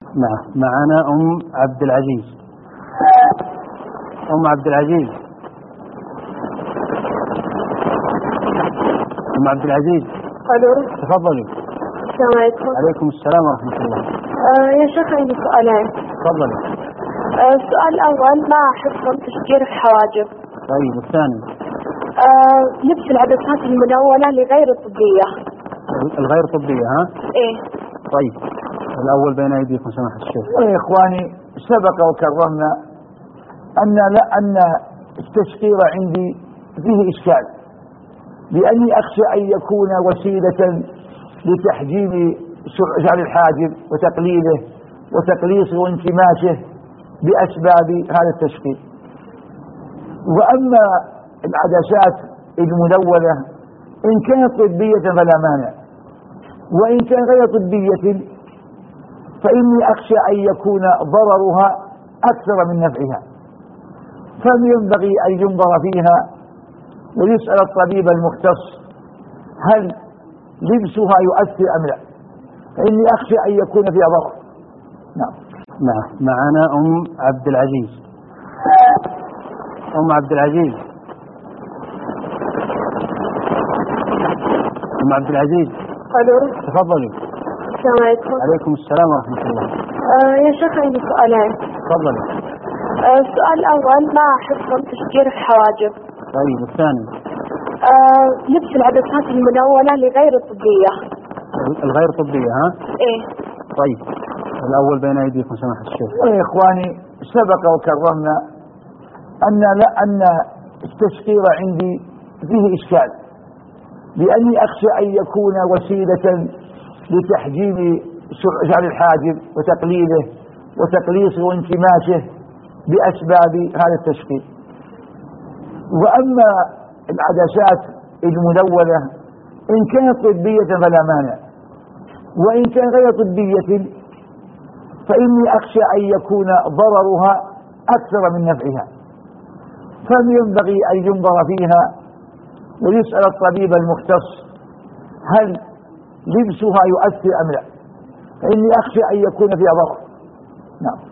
معنا أم عبد العزيز. أم عبد العزيز. أم عبد العزيز. الو. تفضلي. السلام عليكم. عليكم السلام ورحمة الله. يا شيخ عندي سؤالين. تفضلي. السؤال الأول، ما أحب تشجير الحواجب. طيب، والثاني؟ لبس العدسات المنولة لغير الطبية. الغير طبية، ها؟ إيه. طيب، الأول بين أيديكم سماحة الشيخ. يا إخواني، سبق وكررنا أن التشقير عندي فيه إشكال، لأني أخشى أن يكون وسيلة لتحجيم شعر الحاجب وتقليله وتقليصه وانكماشه بأسباب هذا التشقير. وأما العدسات الملونة إن كانت طبية فلا مانع، وإن كان غير طبية فإني أخشى أن يكون ضررها أكثر من نفعها، فينبغي أن ينظر فيها ويسأل الطبيب المختص هل لبسها يؤثر أم لا، فإني أخشى أن يكون فيها ضرر. نعم. معنا أم عبد العزيز. أم عبد العزيز. أم عبد العزيز. الو. تفضلي. السلام عليكم. عليكم السلام ورحمة الله. يا شيخ عندي سؤالين. تفضلي. السؤال الأول، ما أحب تشجير الحواجب. طيب، والثاني؟ لبس العدسات المنولة لغير الطبية. الغير طبية، ها؟ إيه. طيب، الأول بين أيديكم سماحة الشيخ. يا إخواني، سبق وكررنا أن التشقير عندي فيه إشكال، لأني أخشى أن يكون وسيلة لتحجيم شعر الحاجب وتقليله وتقليصه وانكماشه بأسباب هذا التشقير. وأما العدسات الملونة إن كانت طبية فلا مانع، وإن كان غير طبية فإني أخشى أن يكون ضررها أكثر من نفعها، فينبغي أن ينظر فيها ويسأل الطبيب المختص هل لبسها يؤثر أم لا، فإني أخشى أن يكون فيها ضرر. نعم.